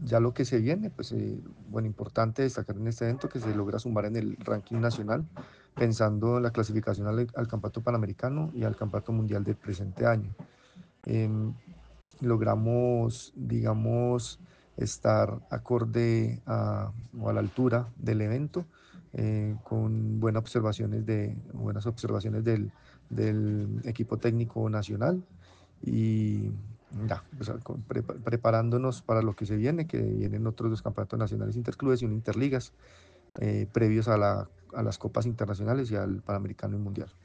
ya lo que se viene, pues bueno, importante destacar en este evento que se logra sumar en el ranking nacional, pensando en la clasificación al Campeonato Panamericano y al Campeonato Mundial del presente año. Em, Logramos, digamos, estar acorde o a la altura del evento, con buenas observaciones del equipo técnico nacional y ya, pues, preparándonos para lo que se viene, que vienen otros dos campeonatos nacionales interclubes y un interligas, previos a las copas internacionales y al Panamericano y Mundial.